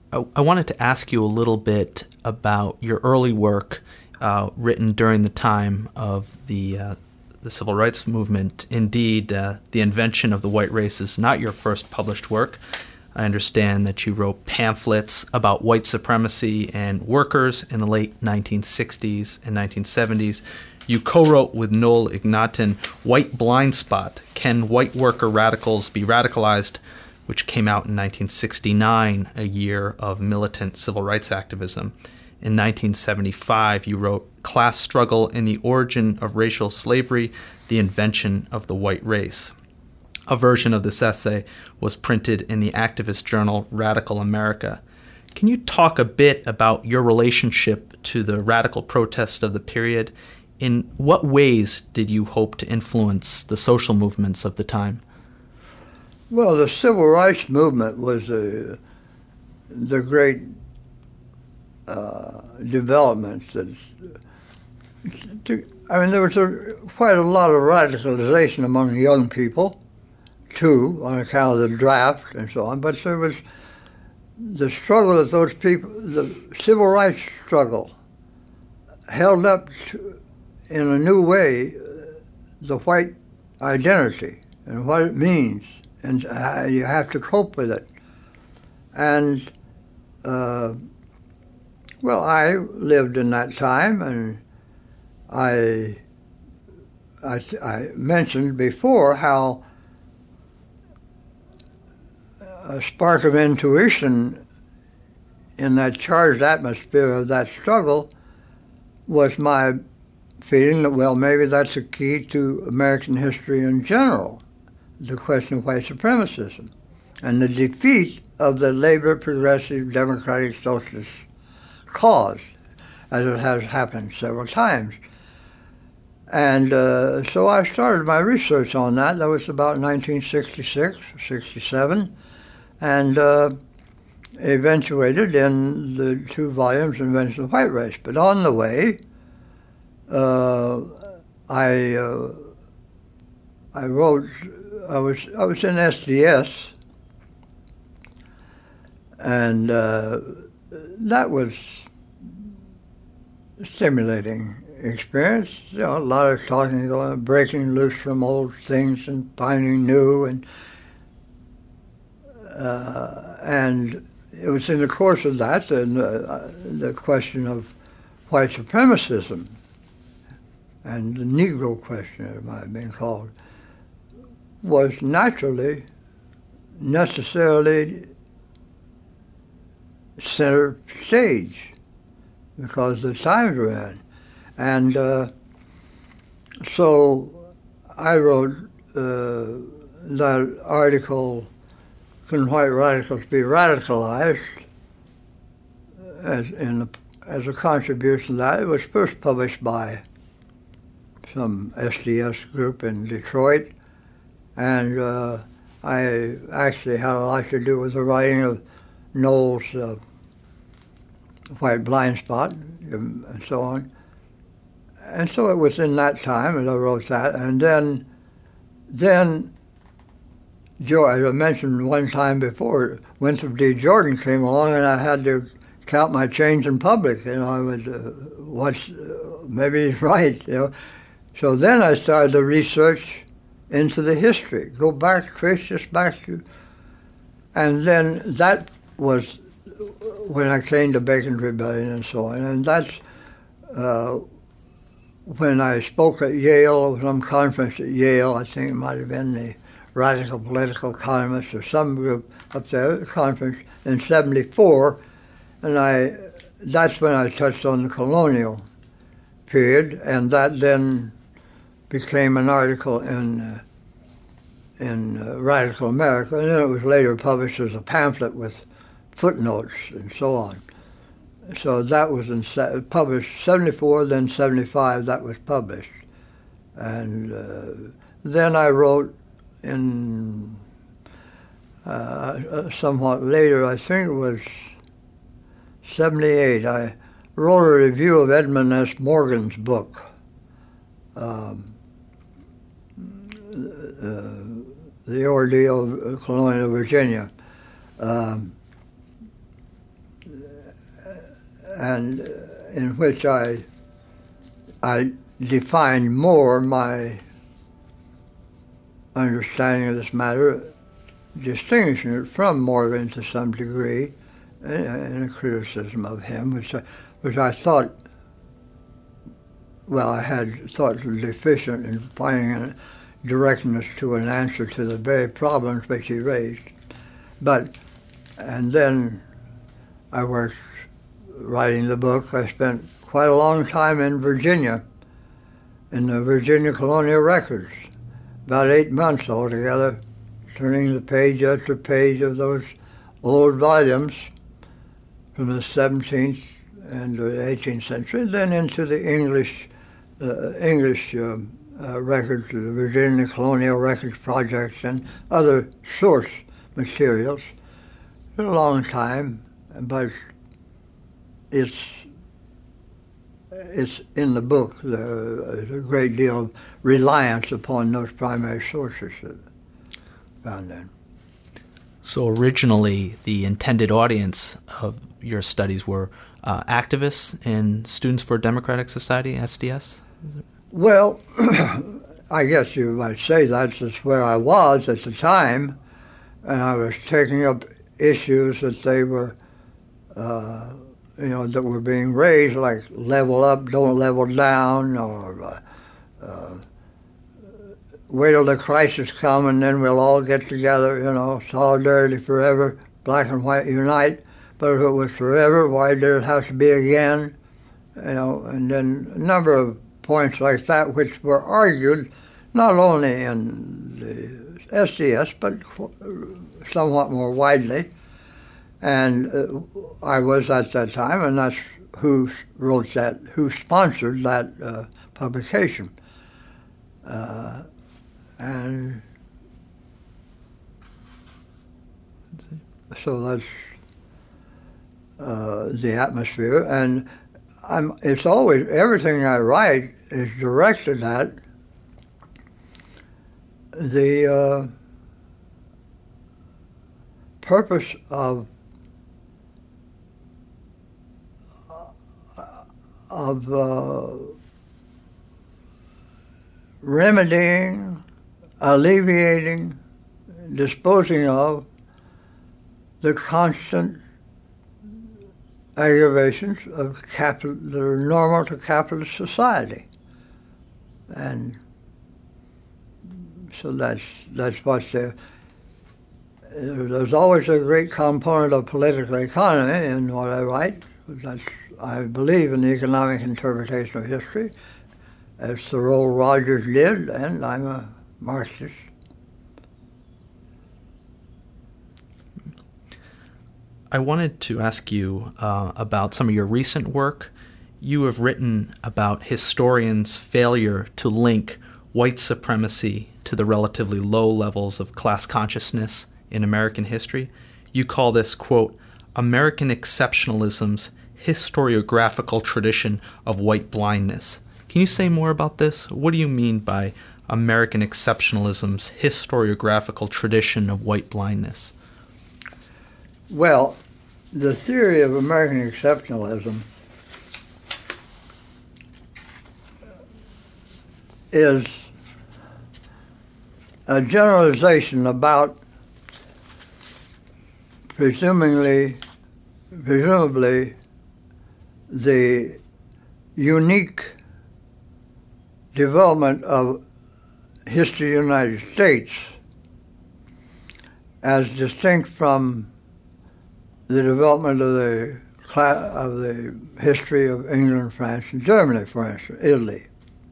I wanted to ask you a little bit about your early work written during the time of the civil rights movement. Indeed, The Invention of the White Race is not your first published work. I understand that you wrote pamphlets about white supremacy and workers in the late 1960s and 1970s. You co-wrote with Noel Ignatin White Blind Spot, Can White Worker Radicals Be Radicalized?, which came out in 1969, a year of militant civil rights activism. In 1975, you wrote Class Struggle in the Origin of Racial Slavery, The Invention of the White Race. A version of this essay was printed in the activist journal Radical America. Can you talk a bit about your relationship to the radical protests of the period? In what ways did you hope to influence the social movements of the time? Well, the civil rights movement was the great development. There was quite a lot of radicalization among young people, too, on account of the draft and so on. But there was the struggle that those people, the civil rights struggle, held up in a new way the white identity and what it means. And you have to cope with it. And, I lived in that time, and I mentioned before how a spark of intuition in that charged atmosphere of that struggle was my feeling that, well, maybe that's a key to American history in general. The question of white supremacism and the defeat of the labor, progressive, democratic, socialist cause, as it has happened several times. And so I started my research on that. That was about 1966, 67, and eventuated in the 2 volumes, Invention of the White Race. But on the way, I wrote. I was in SDS, and that was a stimulating experience. A lot of talking, breaking loose from old things and finding new, and it was in the course of that the question of white supremacism and the Negro question, it might have been called, was necessarily center stage because the times we're in. And so I wrote that article, Can White Radicals Be Radicalized? As a contribution to that. It was first published by some SDS group in Detroit, and I actually had a lot to do with the writing of Noel's White Blind Spot and so on. And so it was in that time that I wrote that. And then Joe, as I mentioned one time before, Winthrop D. Jordan came along, and I had to count my change in public. I was, maybe he's right, So then I started the research into the history, trace this back to, and then that was when I came to Bacon's Rebellion and so on. And that's when I spoke at Yale, some conference at Yale. I think it might have been the Radical Political Economists or some group up there at the conference in '74, and that's when I touched on the colonial period, and that then became an article in Radical America, and then it was later published as a pamphlet with footnotes and so on. So that was published 74, then 75, that was published. And then I wrote in somewhat later, I think it was 78, I wrote a review of Edmund S. Morgan's book, The Ordeal of Colonial Virginia. and in which I defined more my understanding of this matter, distinguishing it from Morgan to some degree, in a criticism of him, which I thought, well, I had thought was deficient in finding a directness to an answer to the very problems which he raised. And then I worked writing the book. I spent quite a long time in Virginia, in the Virginia Colonial Records, about 8 months altogether, turning the page after page of those old volumes from the 17th and the 18th century, then into the English records, the Virginia Colonial Records Projects, and other source materials. It's been a long time, but it's in the book. There's a great deal of reliance upon those primary sources that found in. So originally, the intended audience of your studies were activists and Students for a Democratic Society, SDS? Well, I guess you might say that's just where I was at the time, and I was taking up issues that they were, that were being raised, like level up, don't level down, or wait till the crisis come and then we'll all get together, solidarity forever, black and white unite. But if it was forever, why did it have to be again? And then a number of points like that which were argued not only in the SDS but somewhat more widely. And I was at that time, and that's who sponsored that publication. And so that's the atmosphere, and it's always, everything I write is directed at the purpose of remedying, alleviating, disposing of the constant aggravations of that are normal to capitalist society. And so that's what's there. There's always a great component of political economy in what I write. I believe in the economic interpretation of history, as Thoreau Rogers did, and I'm a Marxist. I wanted to ask you about some of your recent work. You have written about historians' failure to link white supremacy to the relatively low levels of class consciousness in American history. You call this, quote, American exceptionalism's historiographical tradition of white blindness. Can you say more about this? What do you mean by American exceptionalism's historiographical tradition of white blindness? Well, the theory of American exceptionalism is a generalization about presumably the unique development of history of the United States as distinct from the development of the history of England, France, and Germany, for instance, Italy.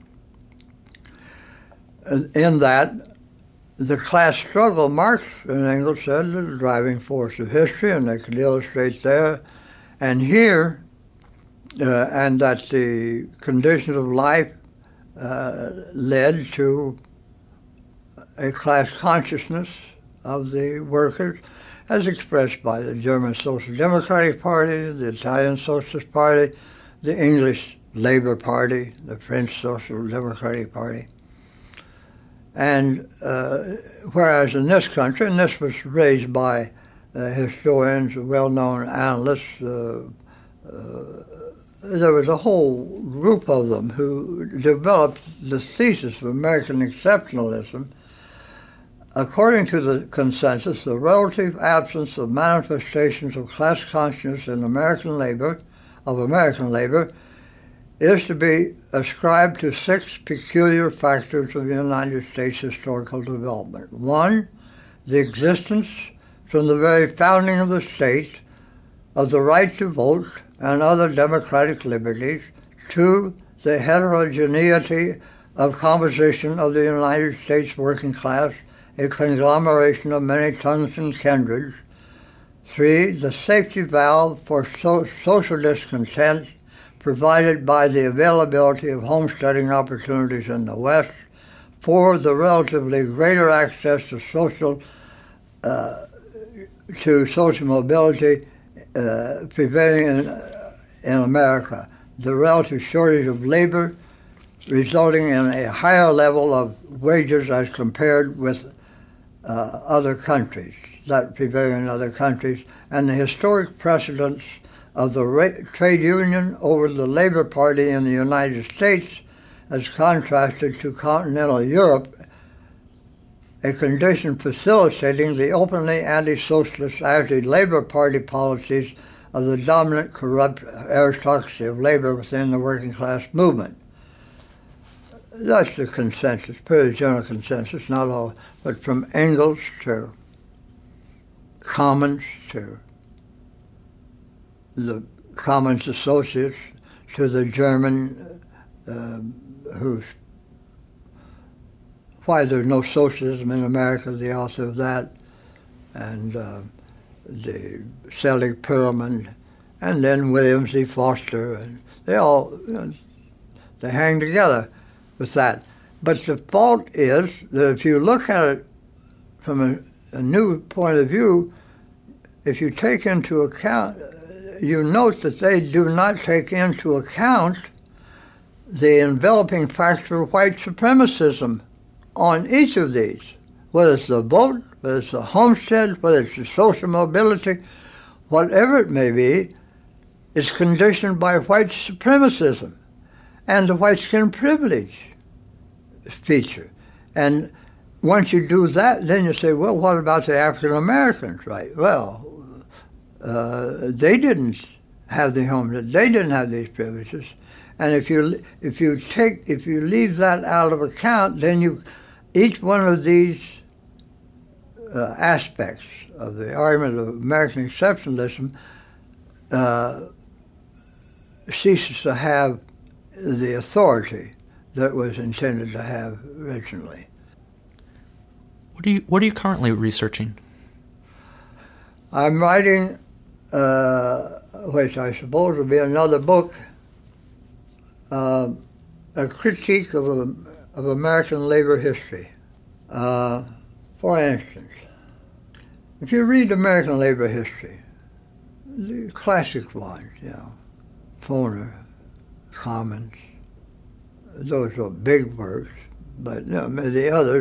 In that, the class struggle, Marx and Engels said, is the driving force of history, and they could illustrate there and here, and that the conditions of life led to a class consciousness of the workers, as expressed by the German Social Democratic Party, the Italian Socialist Party, the English Labour Party, the French Social Democratic Party. And whereas in this country, and this was raised by historians, well-known analysts, there was a whole group of them who developed the thesis of American exceptionalism. According to the consensus, the relative absence of manifestations of class consciousness in American labor is to be ascribed to 6 peculiar factors of the United States historical development. 1, the existence from the very founding of the state of the right to vote and other democratic liberties. 2, the heterogeneity of composition of the United States working class, a conglomeration of many tongues and kindreds. 3, the safety valve for social discontent provided by the availability of homesteading opportunities in the West. 4, the relatively greater access to social mobility prevailing in America. The relative shortage of labor resulting in a higher level of wages as compared with other countries, that prevail in other countries, and the historic precedence of the trade union over the Labor Party in the United States as contrasted to continental Europe, a condition facilitating the openly anti-socialist, anti-Labor Party policies of the dominant corrupt aristocracy of labor within the working class movement. That's the consensus, pretty general consensus, not all, but from Engels to Commons to the Commons Associates to the German who's Why There's No Socialism in America, the author of that, and the Selig Perelman, and then William Z. Foster, and they all, they hang together with that. But the fault is that if you look at it from a new point of view, if you take into account, you note that they do not take into account the enveloping factor of white supremacism on each of these, whether it's the vote, whether it's the homestead, whether it's the social mobility, whatever it may be, is conditioned by white supremacism and the white skin privilege feature. And once you do that, then you say, well, what about the African Americans, right? Well, they didn't have the homestead, they didn't have these privileges. And if you leave that out of account, then each one of these aspects of the argument of American exceptionalism ceases to have the authority that it was intended to have originally. What are you currently researching? I'm writing, which I suppose will be another book, a critique of American labor history. For instance, if you read American labor history, the classic ones, Foner, Commons, those were big works, but the others,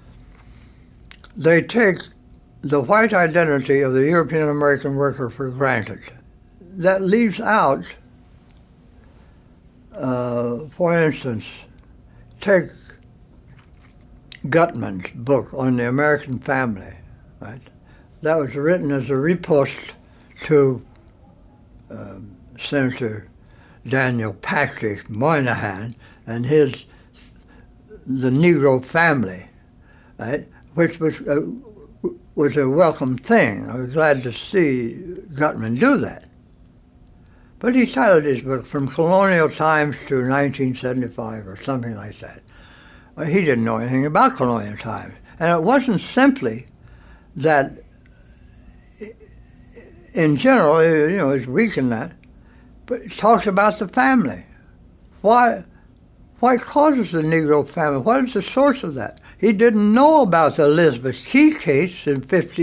they take the white identity of the European American worker for granted. That leaves out, for instance, take Gutman's book on the American family, right? That was written as a riposte to Senator Daniel Patrick Moynihan and the Negro family, right? Which was a welcome thing. I was glad to see Gutman do that. But he titled his book From Colonial Times to 1975 or something like that. Well, he didn't know anything about colonial times. And it wasn't simply that, in general, it's weak in that, but it talks about the family. Why causes the Negro family? What is the source of that? He didn't know about the Elizabeth Key case in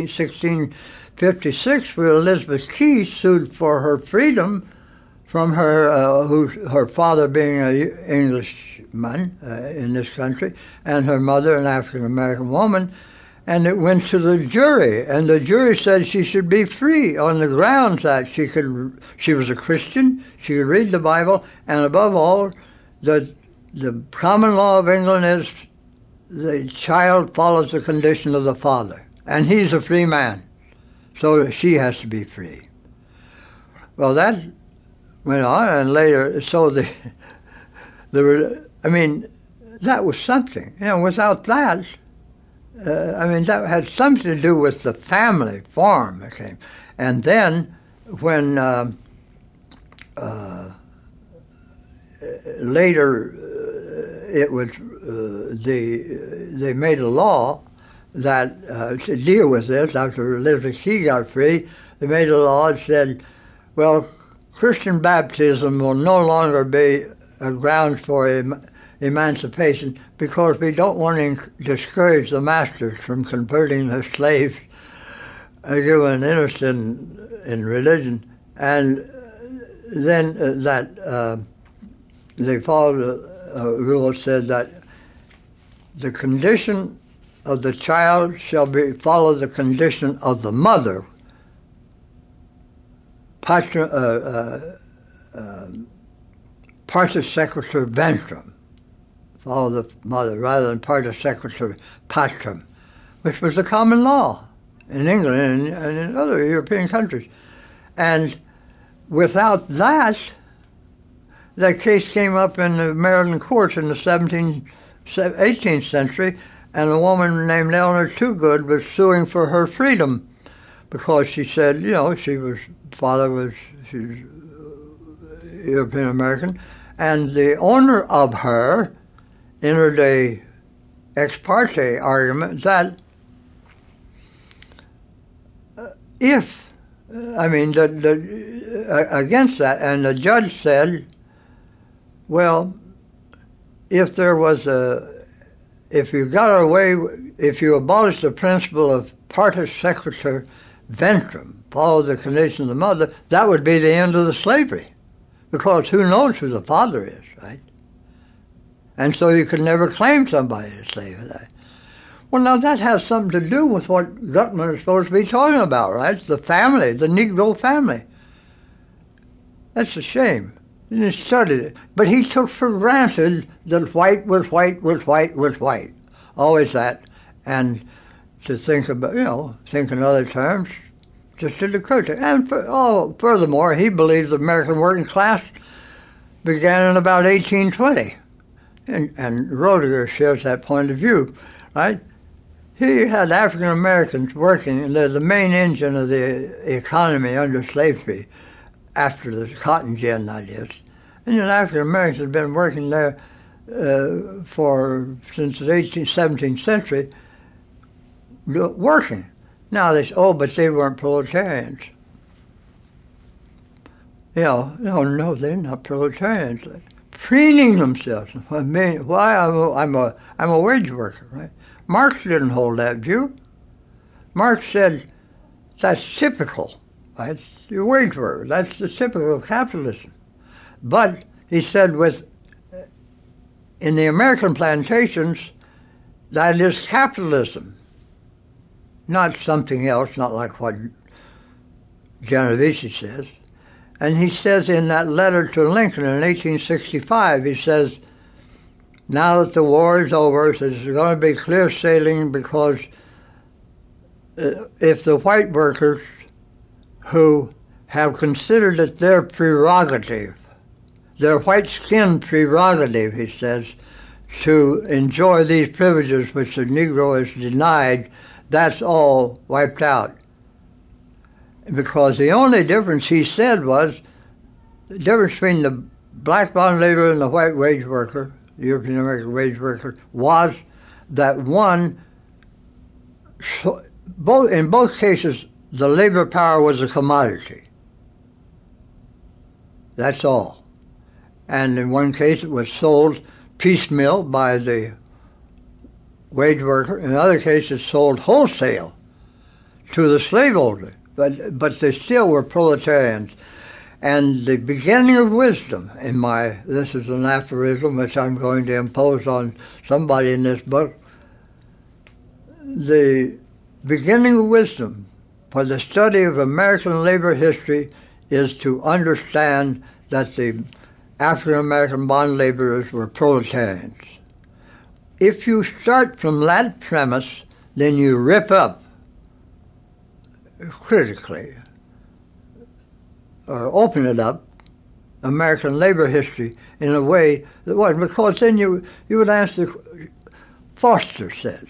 1656, where Elizabeth Key sued for her freedom from her father being an Englishman in this country, and her mother, an African-American woman, And it went to the jury, and the jury said she should be free on the grounds that she was a Christian, she could read the Bible, and above all, the common law of England is the child follows the condition of the father, and he's a free man, so she has to be free. Well, that went on, and later, so that was something. Without that, that had something to do with the family farm that came. And then when later it was, they made a law that to deal with this, after Elizabeth Key got free, they made a law that said, well, Christian baptism will no longer be a ground for emancipation, because we don't want to discourage the masters from converting their slaves given an interest in religion. And then they followed a rule that said that the condition of the child shall follow the condition of the mother. Partus sequitur ventrum. Follow the mother, rather than partus sequitur pastrum, which was the common law in England and in other European countries. And without that, that case came up in the Maryland courts in the 18th century, and a woman named Eleanor Toogood was suing for her freedom because she said, she was European American, and the owner of her entered a ex parte argument that against that, and the judge said, well, if you abolish the principle of partus sequitur ventrum, follow the condition of the mother, that would be the end of the slavery, because who knows who the father is, right? And so you could never claim somebody as a slave. Well, now that has something to do with what Gutman is supposed to be talking about, right? It's the family, the Negro family. That's a shame. And he studied it. But he took for granted that white was white was white was white. Always that. And to think about, think in other terms, just didn't occur to him. And furthermore, he believed the American working class began in about 1820. And Roediger shares that point of view, right? He had African Americans working, and they're the main engine of the economy under slavery, after the cotton gin, that is. And African Americans had been working there since the 17th century, working. Now they say, but they weren't proletarians. No, they're not proletarians. Preening themselves. Why? I'm a wage worker, right? Marx didn't hold that view. Marx said that's typical, right? You're a wage worker. That's the typical of capitalism. But he said in the American plantations, that is capitalism, not something else, not like what Genovese says. And he says in that letter to Lincoln in 1865, he says, now that the war is over, there's going to be clear sailing, because if the white workers who have considered it their prerogative, their white skin prerogative, he says, to enjoy these privileges which the Negro is denied, that's all wiped out. Because the only difference, he said, was the difference between the black bond laborer and the white wage worker, the European American wage worker, was that in both cases, the labor power was a commodity. That's all. And in one case, it was sold piecemeal by the wage worker. In another case, it sold wholesale to the slaveholder. But they still were proletarians. And the beginning of wisdom this is an aphorism which I'm going to impose on somebody in this book, the beginning of wisdom for the study of American labor history is to understand that the African-American bond laborers were proletarians. If you start from that premise, then you rip up critically, or open it up, American labor history in a way that wasn't, because then you would answer, Foster says,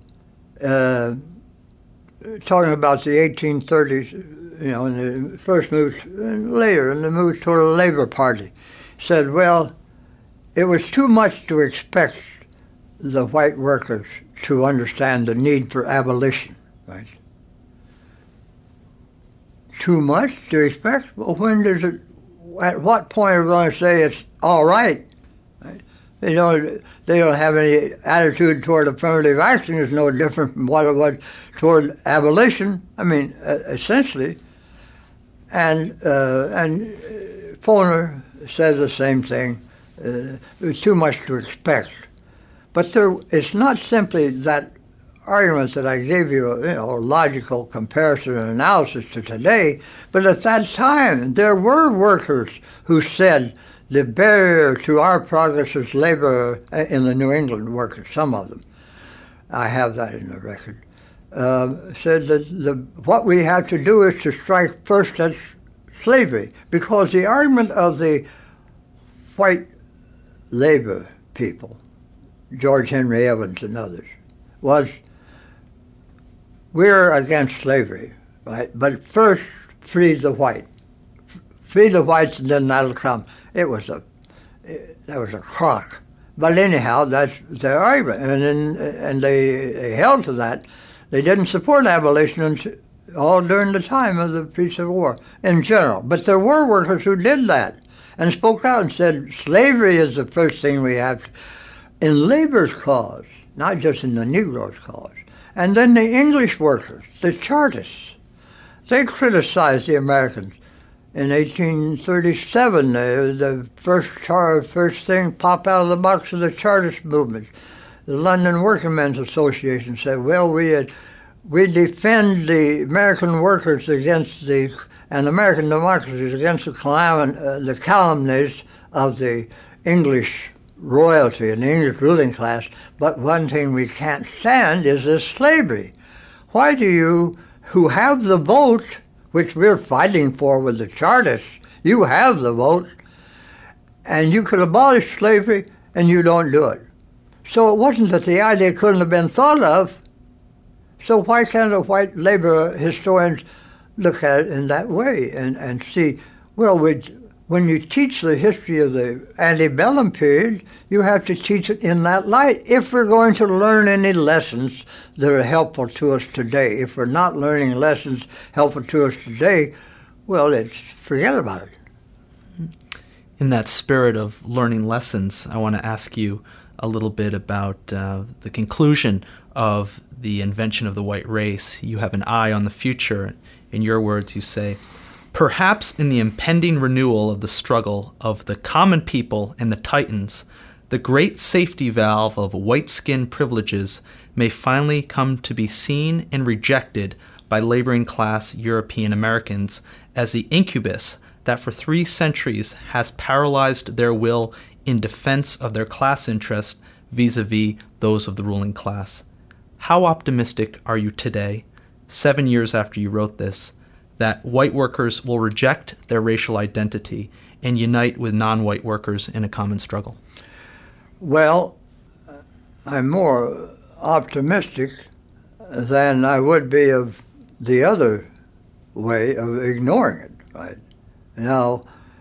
talking about the 1830s, in the first move, and later in the move toward the Labor Party, said, well, it was too much to expect the white workers to understand the need for abolition, right? Too much to expect? Well, when does it, at what point are we going to say it's all right? Right? They don't have any attitude toward affirmative action is no different from what it was toward abolition. I mean, essentially. And Foner says the same thing. It was too much to expect. But it's not simply that argument that I gave you, a logical comparison and analysis to today, but at that time there were workers who said the barrier to our progress is labor in the New England workers, some of them. I have that in the record. Said that what we have to do is to strike first at slavery, because the argument of the white labor people, George Henry Evans and others, was we're against slavery, right? But first free the white. Free the whites and then that'll come. That was a crock. But anyhow, that's their argument. And they held to that. They didn't support abolition all during the time of the peace of war in general. But there were workers who did that and spoke out and said, slavery is the first thing we have to, in labor's cause, not just in the Negro's cause. And then the English workers, the Chartists, they criticized the Americans. In 1837, the first thing pop out of the box of the Chartist movement. The London Working Men's Association said, well, we defend the American workers and American democracies against the calumnies of the English royalty and the English ruling class, but one thing we can't stand is this slavery. Why do you, who have the vote, which we're fighting for with the Chartists, you have the vote, and you could abolish slavery, and you don't do it. So it wasn't that the idea couldn't have been thought of, so why can't the white labor historians look at it in that way and see, well, when you teach the history of the antebellum period, you have to teach it in that light if we're going to learn any lessons that are helpful to us today. If we're not learning lessons helpful to us today, well, forget about it. In that spirit of learning lessons, I want to ask you a little bit about the conclusion of the invention of the white race. You have an eye on the future. In your words, you say, perhaps in the impending renewal of the struggle of the common people and the Titans, the great safety valve of white skin privileges may finally come to be seen and rejected by laboring class European Americans as the incubus that for 3 centuries has paralyzed their will in defense of their class interest vis-a-vis those of the ruling class. How optimistic are you today, 7 years after you wrote this, that white workers will reject their racial identity and unite with non-white workers in a common struggle? Well, I'm more optimistic than I would be of the other way of ignoring it, right? Now,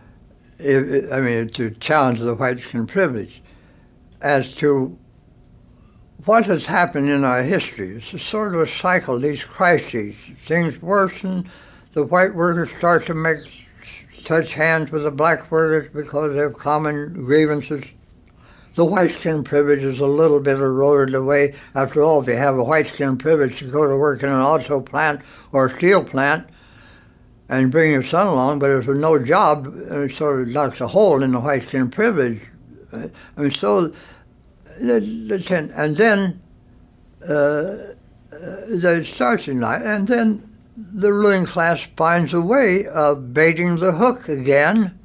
to challenge the white skin privilege. As to what has happened in our history, it's a sort of a cycle, these crises. Things worsen, the white workers start to touch hands with the black workers because they have common grievances. The white skin privilege is a little bit eroded away. After all, if you have a white skin privilege to go to work in an auto plant or a steel plant and bring your son along, but if there's no job, it sort of knocks a hole in the white skin privilege. And then the starting line, and then the ruling class finds a way of baiting the hook again.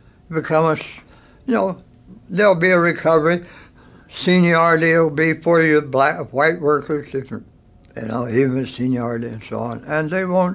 There'll be a recovery. Seniority will be for you white workers, different, even seniority and so on, and they won't,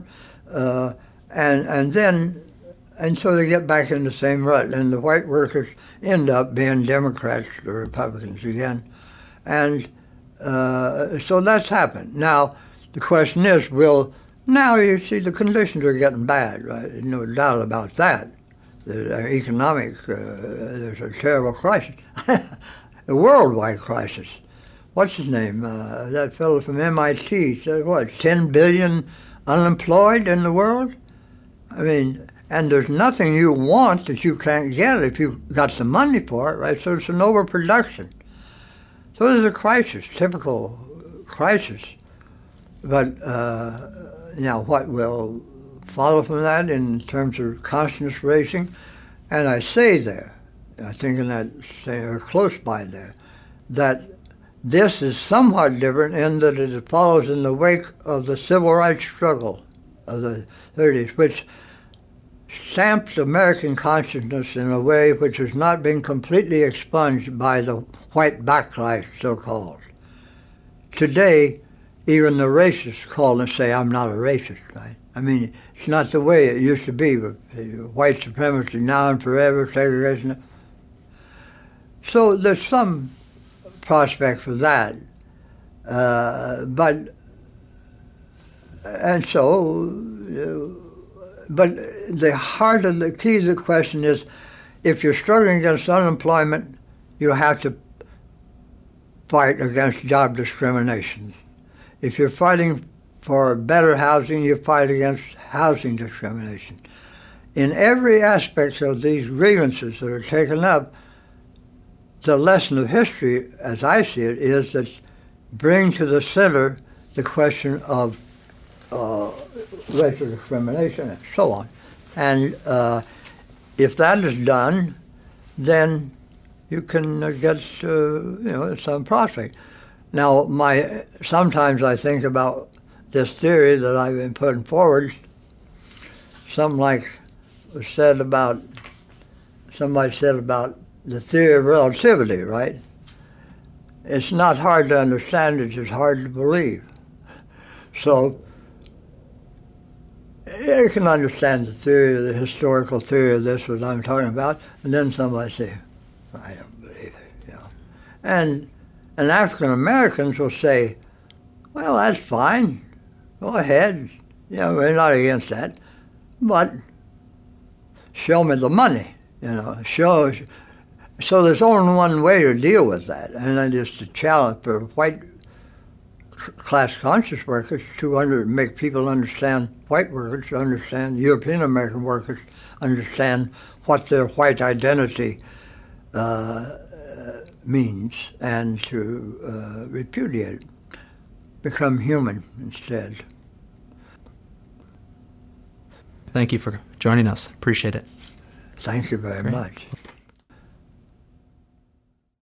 and so they get back in the same rut, and the white workers end up being Democrats or Republicans again, and so that's happened. Now the question is, now you see the conditions are getting bad, right? There's no doubt about that. The economic, there's a terrible crisis, a worldwide crisis. What's his name? That fellow from MIT said, 10 billion unemployed in the world? I mean, and there's nothing you want that you can't get if you've got the money for it, right? So it's an overproduction. So there's a crisis, typical crisis. But now what will follow from that in terms of consciousness raising? And I say there, I think in that, or close by there, that this is somewhat different in that it follows in the wake of the civil rights struggle of the 30s, which stamped American consciousness in a way which has not been completely expunged by the white backlash, so-called. Today, even the racists call and say, I'm not a racist, right? I mean, it's not the way it used to be, but white supremacy now and forever, segregation. So there's some prospect for that. But the heart of the key to the question is, if you're struggling against unemployment, you have to fight against job discrimination. If you're fighting for better housing, you fight against housing discrimination. In every aspect of these grievances that are taken up, the lesson of history, as I see it, is that bring to the center the question of racial discrimination and so on. And if that is done, then you can get some prospect. Now, sometimes I think about this theory that I've been putting forward. Somebody said about the theory of relativity, right? It's not hard to understand, it's just hard to believe. So you can understand the historical theory of this, what I'm talking about, and then somebody say, I don't believe it. And African Americans will say, well, that's fine. Go ahead. We're not against that. But show me the money, So there's only one way to deal with that, and that is to challenge for white class conscious workers to make people understand, white workers understand, European American workers understand what their white identity means, and to repudiate it, become human instead. Thank you for joining us. Appreciate it. Thank you very much.